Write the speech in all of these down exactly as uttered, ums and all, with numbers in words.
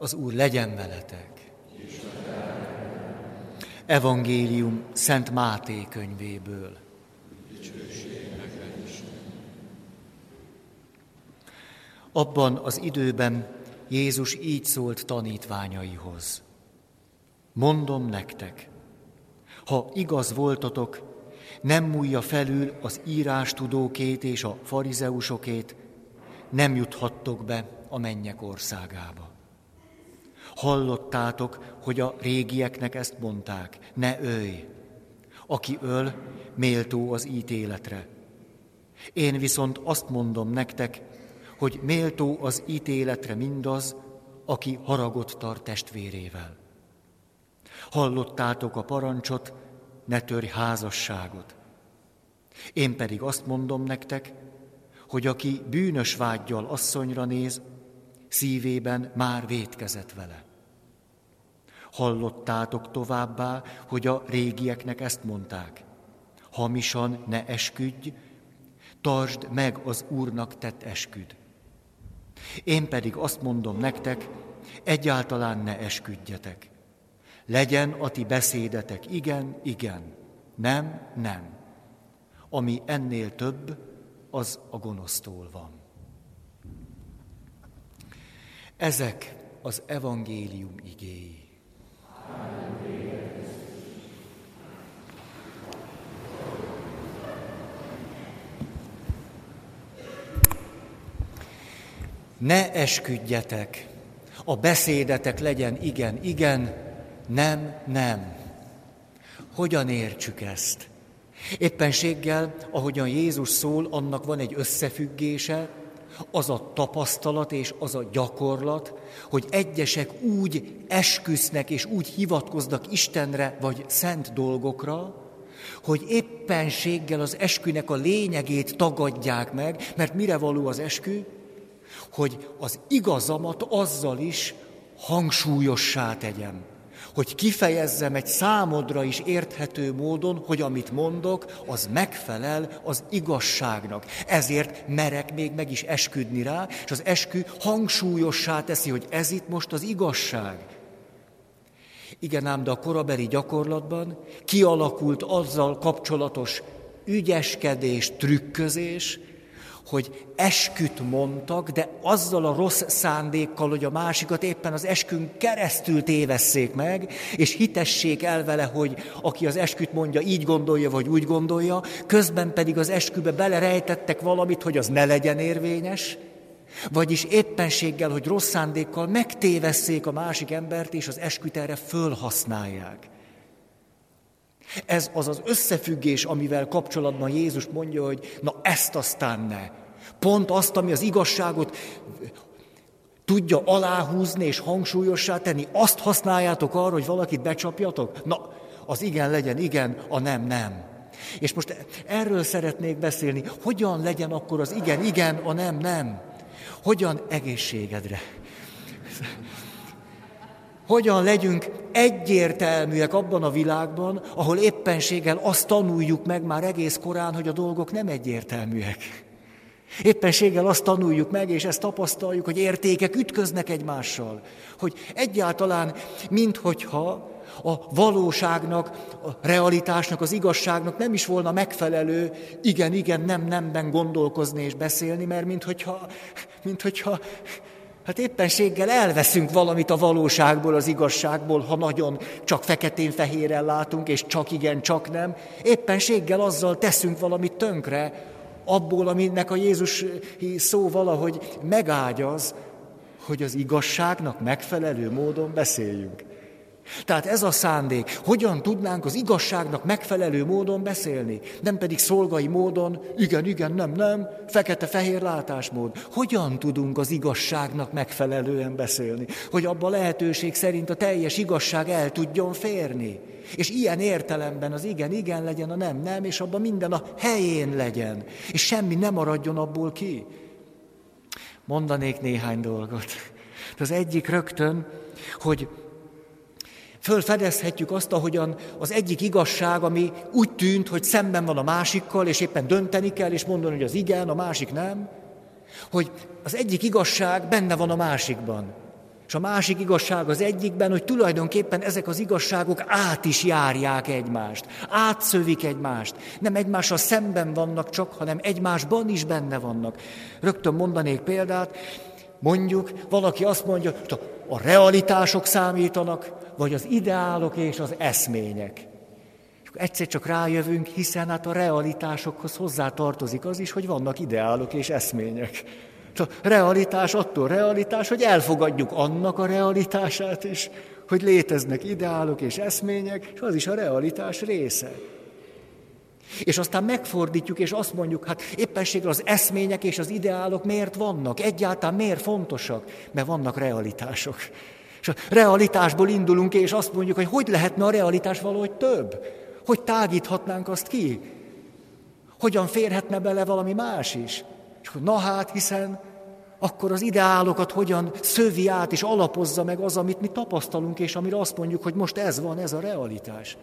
Az Úr legyen veletek. Evangélium Szent Máté könyvéből. Abban az időben Jézus így szólt tanítványaihoz. Mondom nektek, ha igaz voltatok, nem múlja felül az írástudókét és a farizeusokét, nem juthattok be a mennyek országába. Hallottátok, hogy a régieknek ezt mondták, ne ölj, aki öl, méltó az ítéletre. Én viszont azt mondom nektek, hogy méltó az ítéletre mindaz, aki haragot tart testvérével. Hallottátok a parancsot, ne törj házasságot. Én pedig azt mondom nektek, hogy aki bűnös vággyal asszonyra néz, szívében már vétkezett vele. Hallottátok továbbá, hogy a régieknek ezt mondták. Hamisan ne esküdj, tartsd meg az Úrnak tett esküd. Én pedig azt mondom nektek, egyáltalán ne esküdjetek. Legyen a ti beszédetek igen, igen, nem, nem. Ami ennél több, az a gonosztól van. Ezek az evangélium igéi. Ne esküdjetek, a beszédetek legyen igen, igen, nem, nem. Hogyan értsük ezt? Éppenséggel, ahogyan Jézus szól, annak van egy összefüggése, az a tapasztalat és az a gyakorlat, hogy egyesek úgy esküsznek és úgy hivatkoznak Istenre vagy szent dolgokra, hogy éppenséggel az eskünek a lényegét tagadják meg, mert mire való az eskü? Hogy az igazamat azzal is hangsúlyossá tegyem, hogy kifejezzem egy számodra is érthető módon, hogy amit mondok, az megfelel az igazságnak. Ezért merek még meg is esküdni rá, és az eskü hangsúlyossá teszi, hogy ez itt most az igazság. Igen ám, de a korabeli gyakorlatban kialakult azzal kapcsolatos ügyeskedés, trükközés, hogy esküt mondtak, de azzal a rossz szándékkal, hogy a másikat éppen az eskün keresztül tévesszék meg, és hitessék el vele, hogy aki az esküt mondja, így gondolja, vagy úgy gondolja, közben pedig az eskübe belerejtettek valamit, hogy az ne legyen érvényes, vagyis éppenséggel, hogy rossz szándékkal megtévesszék a másik embert, és az esküt erre fölhasználják. Ez az az összefüggés, amivel kapcsolatban Jézus mondja, hogy na ezt aztán ne. Pont azt, ami az igazságot tudja aláhúzni és hangsúlyossá tenni, azt használjátok arra, hogy valakit becsapjatok? Na, az igen legyen igen, a nem nem. És most erről szeretnék beszélni, hogyan legyen akkor az igen igen, a nem nem. Hogyan egészségedre. Hogyan legyünk egyértelműek abban a világban, ahol éppenséggel azt tanuljuk meg már egész korán, hogy a dolgok nem egyértelműek. Éppenséggel azt tanuljuk meg, és ezt tapasztaljuk, hogy értékek ütköznek egymással. Hogy egyáltalán, minthogyha a valóságnak, a realitásnak, az igazságnak nem is volna megfelelő igen, igen, nem, nemben gondolkozni és beszélni, mert minthogyha, minthogyha hát éppenséggel elveszünk valamit a valóságból, az igazságból, ha nagyon csak feketén-fehéren látunk, és csak igen, csak nem. Éppenséggel azzal teszünk valamit tönkre, abból, aminek a Jézus szó valahogy megágyaz, hogy az igazságnak megfelelő módon beszéljünk. Tehát ez a szándék, hogyan tudnánk az igazságnak megfelelő módon beszélni, nem pedig szolgai módon, igen, igen, nem, nem, fekete-fehér látásmód. Hogyan tudunk az igazságnak megfelelően beszélni, hogy abban lehetőség szerint a teljes igazság el tudjon férni. És ilyen értelemben az igen, igen legyen, a nem, nem, és abban minden a helyén legyen, és semmi nem maradjon abból ki. Mondanék néhány dolgot. Az egyik rögtön, hogy fölfedezhetjük azt, ahogyan az egyik igazság, ami úgy tűnt, hogy szemben van a másikkal, és éppen dönteni kell, és mondani, hogy az igen, a másik nem, hogy az egyik igazság benne van a másikban. És a másik igazság az egyikben, hogy tulajdonképpen ezek az igazságok át is járják egymást, átszövik egymást. Nem egymással szemben vannak csak, hanem egymásban is benne vannak. Rögtön mondanék példát, mondjuk valaki azt mondja, hogy a realitások számítanak, vagy az ideálok és az eszmények. És egyszer csak rájövünk, hiszen hát a realitásokhoz hozzá tartozik az is, hogy vannak ideálok és eszmények. A realitás attól realitás, hogy elfogadjuk annak a realitását is, hogy léteznek ideálok és eszmények, és az is a realitás része. És aztán megfordítjuk, és azt mondjuk, hát éppenséggel az eszmények és az ideálok miért vannak? Egyáltalán miért fontosak? Mert vannak realitások. És a realitásból indulunk, és azt mondjuk, hogy hogy lehetne a realitás valahogy több? Hogy tágíthatnánk azt ki? Hogyan férhetne bele valami más is? És hogy na hát, hiszen akkor az ideálokat hogyan szövi át és alapozza meg az, amit mi tapasztalunk, és amire azt mondjuk, hogy most ez van, ez a realitás.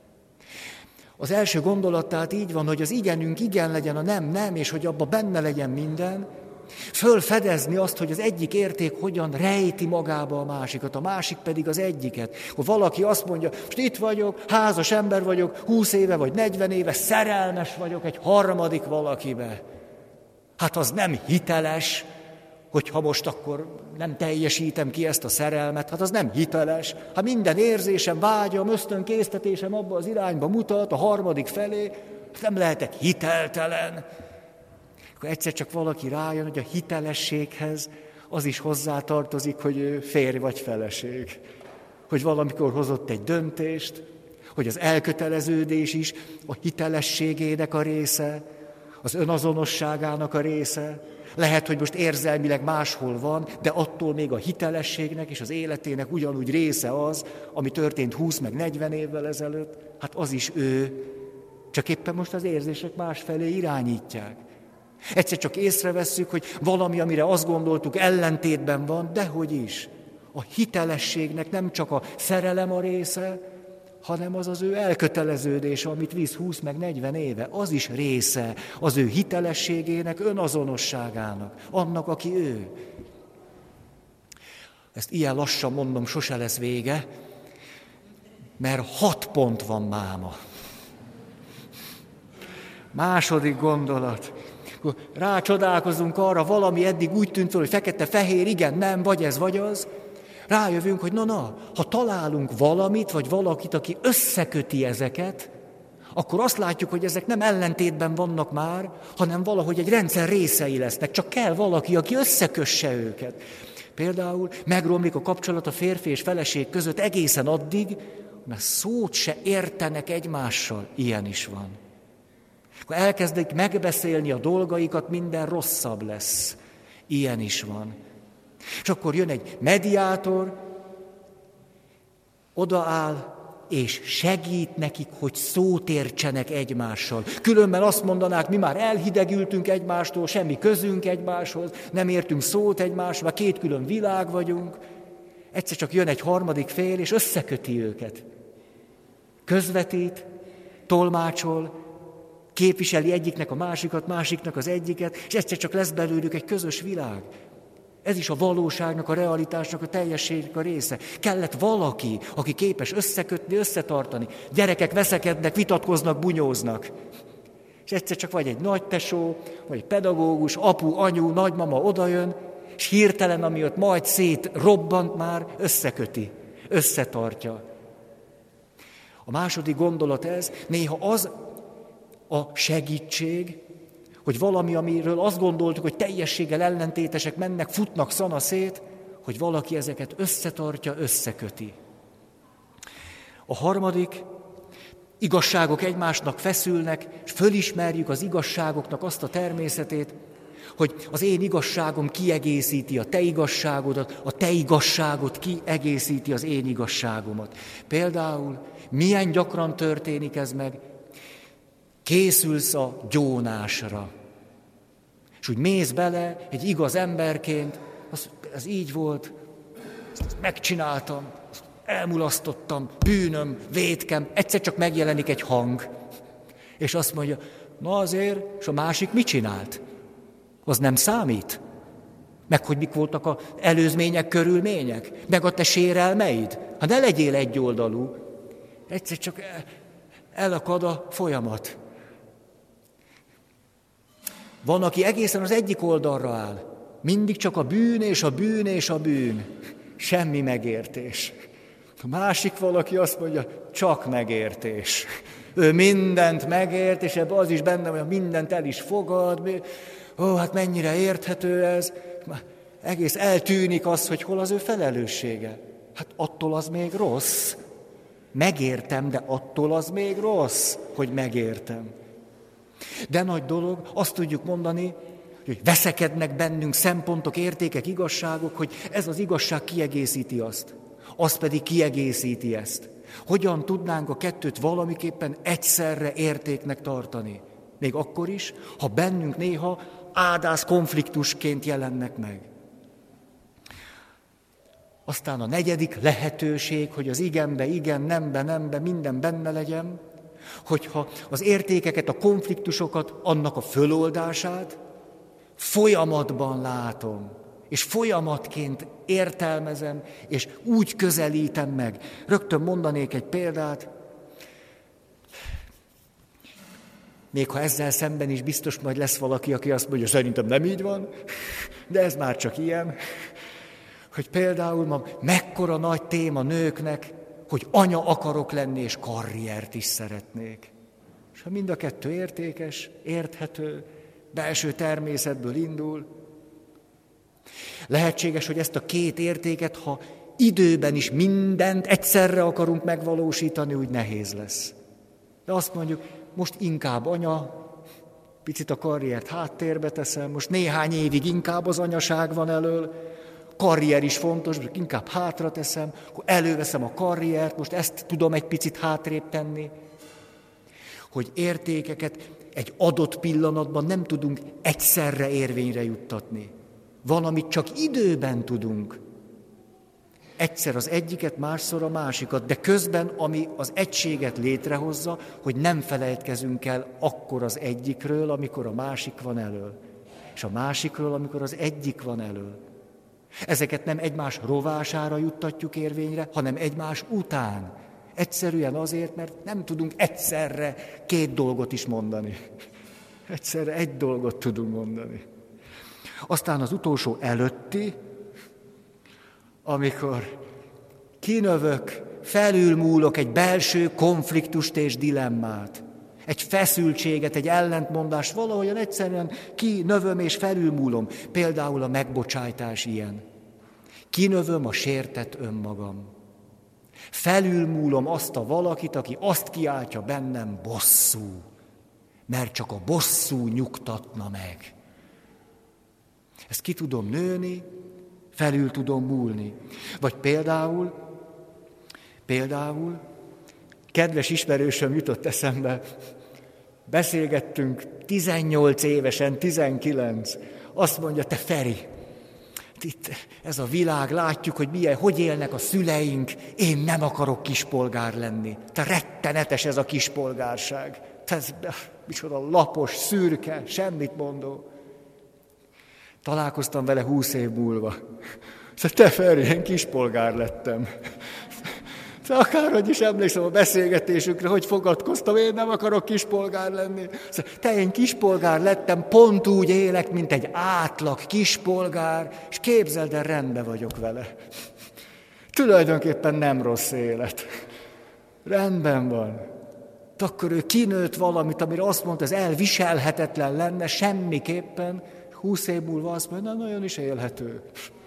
Az első gondolat tehát így van, hogy az igenünk igen legyen, a nem nem, és hogy abban benne legyen minden, fölfedezni azt, hogy az egyik érték hogyan rejti magába a másikat, a másik pedig az egyiket. Hogy valaki azt mondja, most itt vagyok, házas ember vagyok, húsz éve vagy negyven éve, szerelmes vagyok egy harmadik valakibe. Hát az nem hiteles, hogyha most akkor nem teljesítem ki ezt a szerelmet, hát az nem hiteles. Hát minden érzésem, vágyam, ösztönkésztetésem abba az irányba mutat, a harmadik felé, nem lehetek hiteltelen. Akkor egyszer csak valaki rájön, hogy a hitelességhez az is hozzátartozik, hogy ő férj vagy feleség. Hogy valamikor hozott egy döntést, hogy az elköteleződés is a hitelességének a része, az önazonosságának a része. Lehet, hogy most érzelmileg máshol van, de attól még a hitelességnek és az életének ugyanúgy része az, ami történt húsz meg negyven évvel ezelőtt. Hát az is ő, csak éppen most az érzések másfelé irányítják. Egyszer csak észrevesszük, hogy valami, amire azt gondoltuk, ellentétben van, dehogy is. A hitelességnek nem csak a szerelem a része, hanem az az ő elköteleződése, amit visz húsz meg negyven éve, az is része az ő hitelességének, önazonosságának, annak, aki ő. Ezt ilyen lassan mondom, sose lesz vége, mert hat pont van máma. Második gondolat. Rácsodálkozunk arra, valami eddig úgy tűnt fel, hogy fekete-fehér, igen, nem, vagy ez, vagy az. Rájövünk, hogy na-na, ha találunk valamit, vagy valakit, aki összeköti ezeket, akkor azt látjuk, hogy ezek nem ellentétben vannak már, hanem valahogy egy rendszer részei lesznek. Csak kell valaki, aki összekösse őket. Például megromlik a kapcsolat a férfi és feleség között egészen addig, mert szót se értenek egymással. Ilyen is van. Akkor elkezdik megbeszélni a dolgaikat, minden rosszabb lesz. Ilyen is van. És akkor jön egy mediátor, odaáll, és segít nekik, hogy szót értsenek egymással. Különben azt mondanák, mi már elhidegültünk egymástól, semmi közünk egymáshoz, nem értünk szót egymásra, két külön világ vagyunk. Egyszer csak jön egy harmadik fél, és összeköti őket. Közvetít, tolmácsol, képviseli egyiknek a másikat, másiknak az egyiket, és egyszer csak lesz belőlük egy közös világ. Ez is a valóságnak, a realitásnak, a teljességnek a része. Kellett valaki, aki képes összekötni, összetartani. Gyerekek veszekednek, vitatkoznak, bunyóznak. És egyszer csak vagy egy nagytesó, vagy egy pedagógus, apu, anyu, nagymama odajön, és hirtelen, ami ott majd szét robbant már, összeköti, összetartja. A második gondolat ez, néha az a segítség, hogy valami, amiről azt gondoltuk, hogy teljességgel ellentétesek mennek, futnak szanaszét, hogy valaki ezeket összetartja, összeköti. A harmadik, igazságok egymásnak feszülnek, és fölismerjük az igazságoknak azt a természetét, hogy az én igazságom kiegészíti a te igazságodat, a te igazságot kiegészíti az én igazságomat. Például milyen gyakran történik ez meg? Készülsz a gyónásra. És úgy mész bele egy igaz emberként, az, ez így volt, ezt megcsináltam, ezt elmulasztottam, bűnöm, vétkem, egyszer csak megjelenik egy hang. És azt mondja, na azért, és a másik mit csinált? Az nem számít? Meg hogy mik voltak az előzmények, körülmények, meg a te sérelmeid. Ha ne legyél egyoldalú, egyszer csak elakad a folyamat. Van, aki egészen az egyik oldalra áll. Mindig csak a bűn és a bűn és a bűn. Semmi megértés. A másik valaki azt mondja, csak megértés. Ő mindent megért, és ebben az is benne, hogy mindent el is fogad. Ó, hát mennyire érthető ez. Egész eltűnik az, hogy hol az ő felelőssége. Hát attól az még rossz. Megértem, de attól az még rossz, hogy megértem. De nagy dolog, azt tudjuk mondani, hogy veszekednek bennünk szempontok, értékek, igazságok, hogy ez az igazság kiegészíti azt. Az pedig kiegészíti ezt. Hogyan tudnánk a kettőt valamiképpen egyszerre értéknek tartani? Még akkor is, ha bennünk néha ádász konfliktusként jelennek meg. Aztán a negyedik lehetőség, hogy az igenbe, igen, nembe, nembe, minden benne legyen, hogyha az értékeket, a konfliktusokat, annak a föloldását folyamatban látom, és folyamatként értelmezem, és úgy közelítem meg. Rögtön mondanék egy példát, még ha ezzel szemben is biztos majd lesz valaki, aki azt mondja, szerintem nem így van, de ez már csak ilyen, hogy például ma mekkora nagy téma nőknek, hogy anya akarok lenni, és karriert is szeretnék. És ha mind a kettő értékes, érthető, belső természetből indul, lehetséges, hogy ezt a két értéket, ha időben is mindent egyszerre akarunk megvalósítani, úgy nehéz lesz. De azt mondjuk, most inkább anya, picit a karriert háttérbe teszem, most néhány évig inkább az anyaság van elől, karrier is fontos, inkább hátra teszem, akkor előveszem a karriert, most ezt tudom egy picit hátrébb tenni. Hogy értékeket egy adott pillanatban nem tudunk egyszerre érvényre juttatni. Van, amit csak időben tudunk. Egyszer az egyiket, másszor a másikat, de közben, ami az egységet létrehozza, hogy nem felejtkezünk el akkor az egyikről, amikor a másik van elől. És a másikról, amikor az egyik van elől. Ezeket nem egymás rovására juttatjuk érvényre, hanem egymás után. Egyszerűen azért, mert nem tudunk egyszerre két dolgot is mondani. Egyszerre egy dolgot tudunk mondani. Aztán az utolsó előtti, amikor kinövök, felülmúlok egy belső konfliktust és dilemmát, egy feszültséget, egy ellentmondást, valahogyan egyszerűen kinövöm és felülmúlom. Például a megbocsájtás ilyen. Kinövöm a sértett önmagam. Felülmúlom azt a valakit, aki azt kiáltja bennem, bosszú, mert csak a bosszú nyugtatna meg. Ezt ki tudom nőni, felül tudom múlni. Vagy például, például, kedves ismerősöm jutott eszembe, beszélgettünk tizennyolc évesen, tizenkilenc, azt mondja, te Feri, itt ez a világ, látjuk, hogy milyen, hogy élnek a szüleink, én nem akarok kispolgár lenni. Te rettenetes ez a kispolgárság. Te ez micsoda lapos, szürke, semmit mondó. Találkoztam vele húsz év múlva. Szóval te Feri, én kispolgár lettem. Szóval akárhogy is emlékszem a beszélgetésünkre, hogy fogadkoztam, én nem akarok kispolgár lenni. Szóval, te én kispolgár lettem, pont úgy élek, mint egy átlag kispolgár, és képzeld el, rendben vagyok vele. Tulajdonképpen nem rossz élet. Rendben van. De akkor ő kinőtt valamit, amire azt mondta, ez elviselhetetlen lenne, semmiképpen, húsz év múlva azt mondja, na, nagyon is élhető.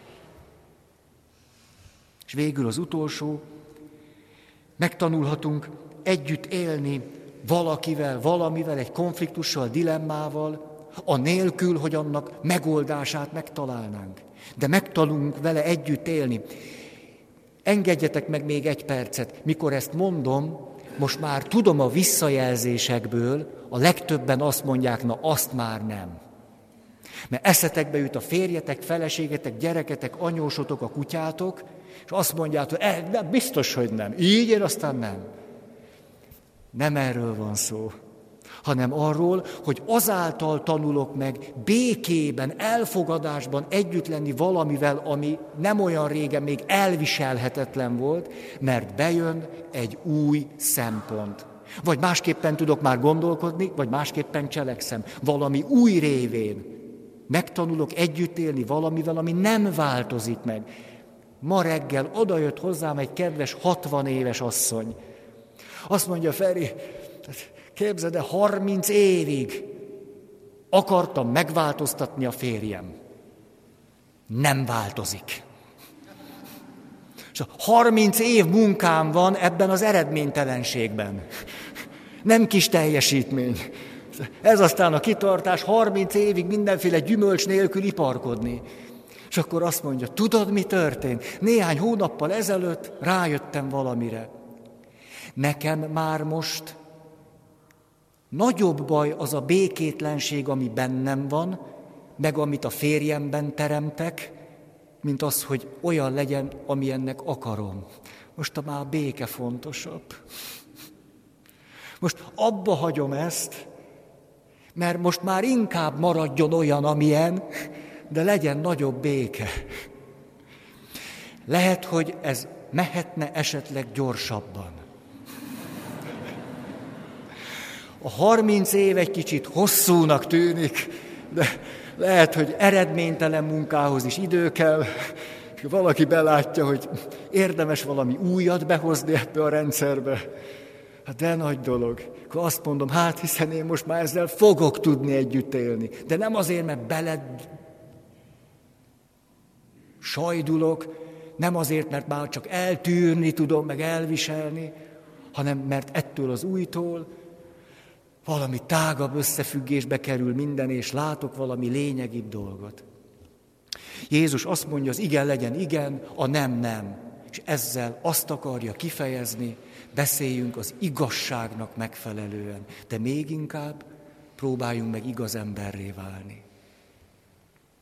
És végül az utolsó, megtanulhatunk együtt élni valakivel, valamivel, egy konfliktussal, dilemmával, anélkül, hogy annak megoldását megtalálnánk. De megtanulunk vele együtt élni. Engedjetek meg még egy percet. Mikor ezt mondom, most már tudom a visszajelzésekből, a legtöbben azt mondják, na azt már nem. Mert eszetekbe jut a férjetek, feleségetek, gyereketek, anyósotok, a kutyátok, és azt mondjátok, hogy eh, nem, biztos, hogy nem. Így én aztán nem. Nem erről van szó. hanem arról, hogy azáltal tanulok meg békében, elfogadásban együtt lenni valamivel, ami nem olyan régen még elviselhetetlen volt, mert bejön egy új szempont. Vagy másképpen tudok már gondolkodni, vagy másképpen cselekszem. Valami új révén megtanulok együtt élni valamivel, ami nem változik meg. Ma reggel odajött hozzám egy kedves hatvan éves asszony. Azt mondja, Feri, képzeld el, harminc évig akartam megváltoztatni a férjem. Nem változik. És harminc év munkám van ebben az eredménytelenségben. Nem kis teljesítmény. Ez aztán a kitartás, harminc évig mindenféle gyümölcs nélkül iparkodni. És akkor azt mondja, tudod, mi történt? Néhány hónappal ezelőtt rájöttem valamire. Nekem már most nagyobb baj az a békétlenség, ami bennem van, meg amit a férjemben teremtek, mint az, hogy olyan legyen, amilyennek akarom. Most már a béke fontosabb. Most abba hagyom ezt, mert most már inkább maradjon olyan, amilyen, de legyen nagyobb béke. Lehet, hogy ez mehetne esetleg gyorsabban. A harminc év egy kicsit hosszúnak tűnik, de lehet, hogy eredménytelen munkához is idő kell, és valaki belátja, hogy érdemes valami újat behozni ebbe a rendszerbe. Hát de nagy dolog. Akkor azt mondom, hát hiszen én most már ezzel fogok tudni együtt élni. De nem azért, mert bele sajdulok, nem azért, mert már csak eltűrni tudom, meg elviselni, hanem mert ettől az újtól valami tágabb összefüggésbe kerül minden, és látok valami lényegibb dolgot. Jézus azt mondja, az igen legyen igen, a nem nem. És ezzel azt akarja kifejezni, beszéljünk az igazságnak megfelelően, de még inkább próbáljunk meg igaz emberré válni.